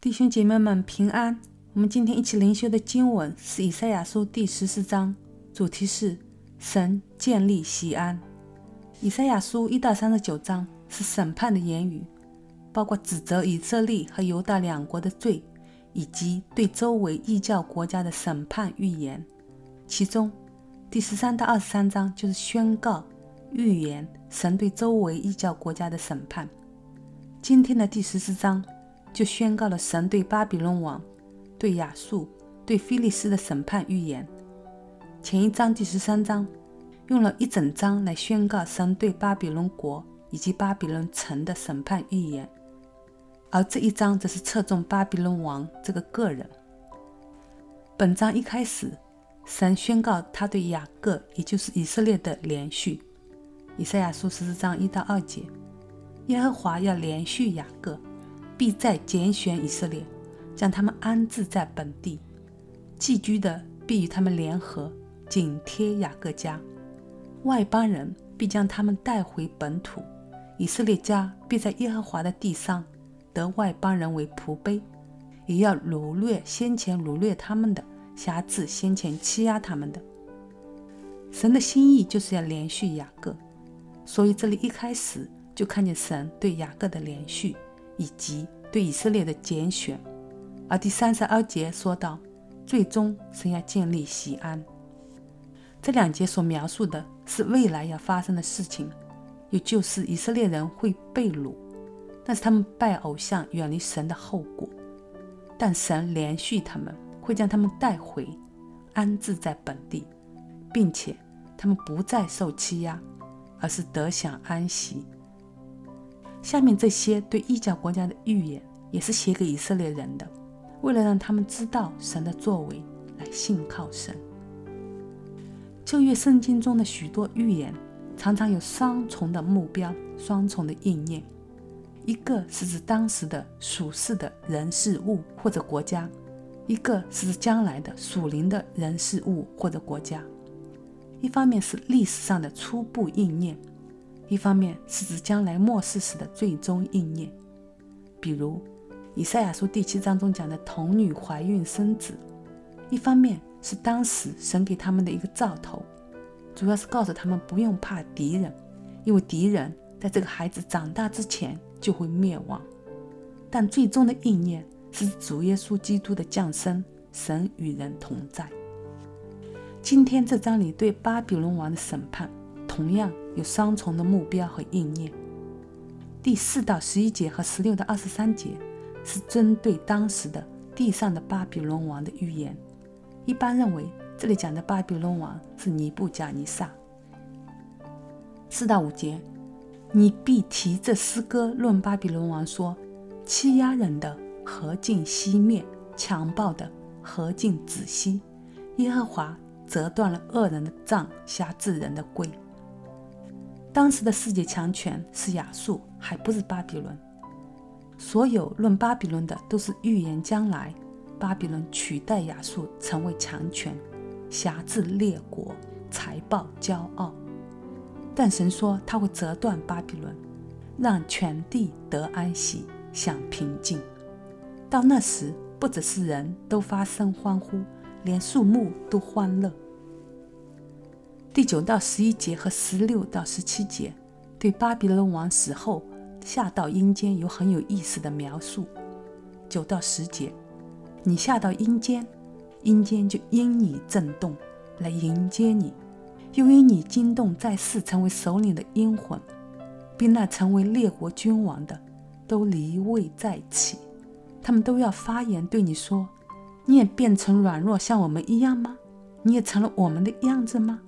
弟兄姐妹们平安。我们今天一起灵修的经文是以赛亚书第14章，主题是神建立锡安。以赛亚书1到39章是审判的言语，包括指责以色列和犹大两国的罪，以及对周围异教国家的审判预言。其中第13到23章就是宣告预言神对周围异教国家的审判。今天的第14章就宣告了神对巴比伦王、对亚述、对非利士的审判预言。前一章第13章用了一整章来宣告神对巴比伦国以及巴比伦城的审判预言，而这一章则是侧重巴比伦王这个个人。本章一开始，神宣告他对雅各，也就是以色列的连续。以赛亚书14章1到2节，耶和华要连续雅各，必再拣选以色列，将他们安置在本地，寄居的必与他们联合，紧贴雅各家。外邦人必将他们带回本土，以色列家必在耶和华的地上得外邦人为仆婢，也要掳掠先前掳掠他们的，辖制先前欺压他们的。神的心意就是要连续雅各，所以这里一开始就看见神对雅各的连续，以及对以色列的拣选。而第32节说到，最终神要建立锡安。这两节所描述的是未来要发生的事情，也就是以色列人会被掳，但是他们拜偶像远离神的后果。但神连续他们，会将他们带回，安置在本地，并且他们不再受欺压，而是得享安息。下面这些对异教国家的预言也是写给以色列人的，为了让他们知道神的作为，来信靠神。旧约圣经中的许多预言常常有双重的目标，双重的应验。一个是指当时的属世的人事物或者国家，一个是指将来的属灵的人事物或者国家。一方面是历史上的初步应验，一方面是指将来末世时的最终应验。比如以赛亚书第7章中讲的童女怀孕生子，一方面是当时神给他们的一个兆头，主要是告诉他们不用怕敌人，因为敌人在这个孩子长大之前就会灭亡。但最终的应验是主耶稣基督的降生，神与人同在。今天这章里对巴比伦王的审判同样有双重的目标和应验。第4到11节和16到23节是针对当时的地上的巴比伦王的预言。一般认为这里讲的巴比伦王是尼布甲尼撒。4到5节，你必提这诗歌论巴比伦王说，欺压人的何尽熄灭，强暴的何尽止息，耶和华折断了恶人的杖，辖制人的规。当时的世界强权是亚述，还不是巴比伦。所有论巴比伦的都是预言将来巴比伦取代亚述成为强权，辖制列国，财暴骄傲。但神说他会折断巴比伦，让全地得安息，享平静。到那时，不只是人都发声欢呼，连树木都欢乐。第9到11节和16到17节对巴比伦王死后下到阴间有很有意思的描述。9到10节，你下到阴间，阴间就因你震动来迎接你，又因你惊动在世成为首领的阴魂，并那成为列国君王的都离位再起，他们都要发言对你说，你也变成软弱像我们一样吗？你也成了我们的样子吗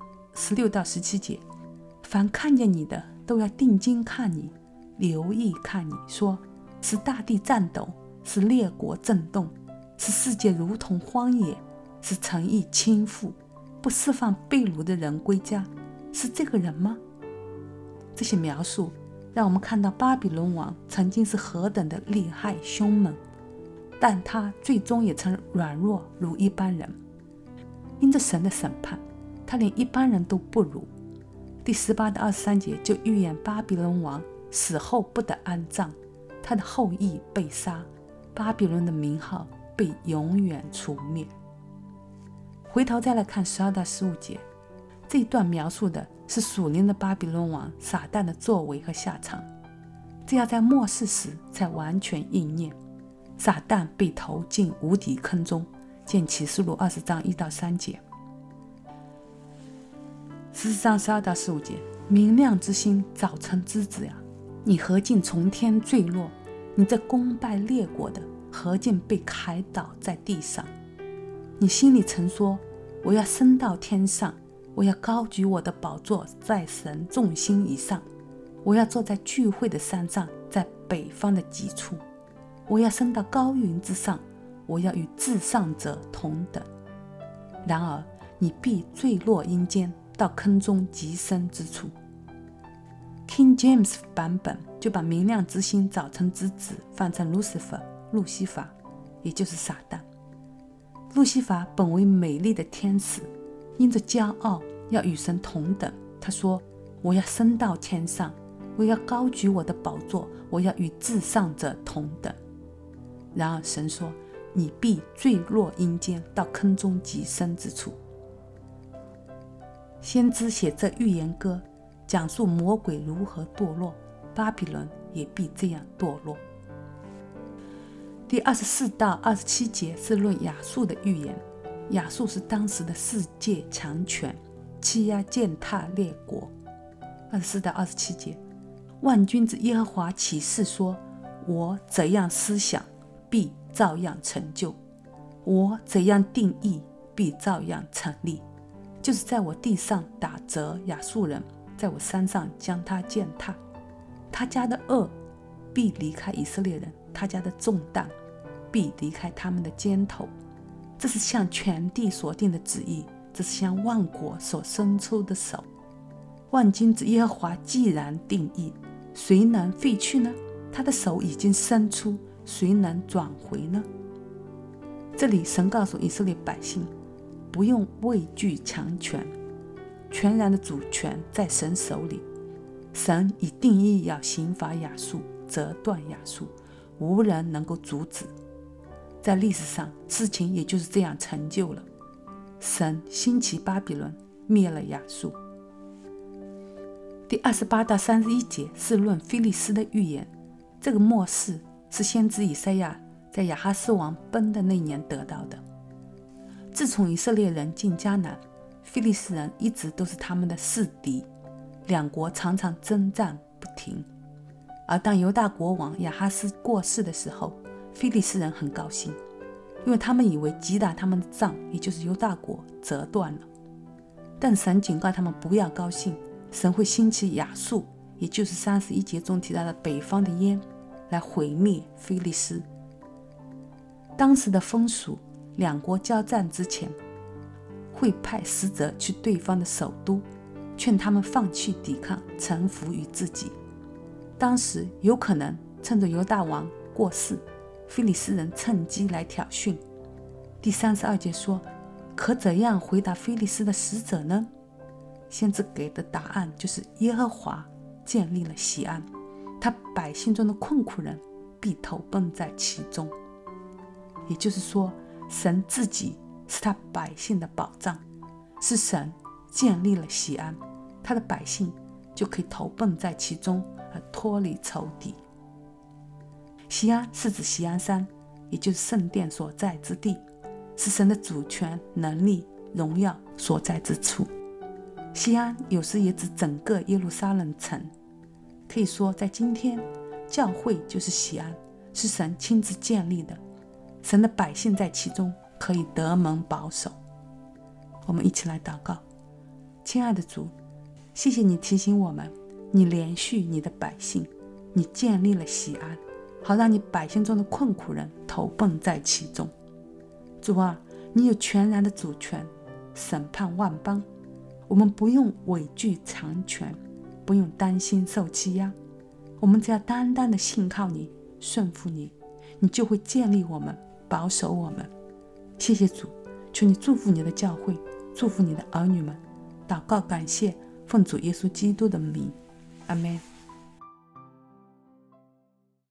？16到17节，凡看见你的都要定睛看你，留意看你，说使大地颤抖，使列国震动，使世界如同荒野，使城邑倾覆，不释放被掳的人归家，是这个人吗？这些描述让我们看到巴比伦王曾经是何等的厉害凶猛，但他最终也曾软弱如一般人。因着神的审判，他连一般人都不如。第18到23节就预言巴比伦王死后不得安葬，他的后裔被杀， 巴比伦的名号被永远除灭。回头再来看12到15节，这一段描述的是属灵的巴比伦王撒旦的作为和下场，这要在末世时才完全应验。撒旦被投进无底坑中，见启示录20章1到3节。14章12到15节，明亮之星，早晨之子呀，你何竟从天坠落？你这攻败列国的，何竟被砍倒在地上？你心里曾说，我要升到天上，我要高举我的宝座在神众星以上，我要坐在聚会的山上，在北方的极处，我要升到高云之上，我要与至上者同等。然而你必坠落阴间，到坑中极深之处。 King James 版本就把明亮之星早晨之子翻成 Lucifer 路西法，也就是撒旦。路西法本为美丽的天使，因着骄傲要与神同等，他说，我要升到天上，我要高举我的宝座，我要与至上者同等。然而神说，你必坠落阴间，到坑中极深之处。先知写这预言歌，讲述魔鬼如何堕落，巴比伦也必这样堕落。第24到27节是论亚述的预言。亚述是当时的世界强权，欺压践踏列国。24到27节，万军之耶和华起誓说，我怎样思想，必照样成就；我怎样定义，必照样成立。就是在我地上打折亚述人，在我山上将他践踏。他家的恶必离开以色列人，他家的重担必离开他们的肩头。这是向全地所定的旨意，这是向万国所伸出的手。万军之耶和华既然定义，谁能废去呢？他的手已经伸出，谁能转回呢？这里神告诉以色列百姓，不用畏惧强权，全然的主权在神手里。神已定义要刑罚亚述，折断亚述，无人能够阻止。在历史上，事情也就是这样成就了。神兴起巴比伦，灭了亚述。第28到31节是论非利士的预言。这个末世是先知以赛亚在亚哈斯王崩的那年得到的。自从以色列人进迦南，非利士人一直都是他们的世敌，两国常常征战不停。而当犹大国王亚哈斯过世的时候，非利士人很高兴，因为他们以为击打他们的杖，也就是犹大国，折断了。但神警告他们不要高兴，神会兴起亚述，也就是31节中提到的北方的烟，来毁灭非利士。当时的风俗，两国交战之前会派使者去对方的首都，劝他们放弃抵抗，臣服于自己。当时有可能趁着犹大王过世，非利士人趁机来挑衅。第32节说，可怎样回答非利士的使者呢？先知给的答案就是耶和华建立了锡安，他百姓中的困苦人必投奔在其中。也就是说，神自己是他百姓的保障，是神建立了锡安，他的百姓就可以投奔在其中，而脱离仇敌。锡安是指锡安山，也就是圣殿所在之地，是神的主权、能力、荣耀所在之处。锡安有时也指整个耶路撒冷城，可以说在今天，教会就是锡安，是神亲自建立的，神的百姓在其中可以得蒙保守。我们一起来祷告。亲爱的主，谢谢你提醒我们，你连续你的百姓，你建立了锡安，好让你百姓中的困苦人投奔在其中。主啊，你有全然的主权，审判万邦，我们不用畏惧强权，不用担心受欺压，我们只要单单的信靠你，顺服你，你就会建立我们，保守我们。谢谢主，求你祝福你的教会，祝福你的儿女们。祷告感谢，奉主耶稣基督的名，阿们。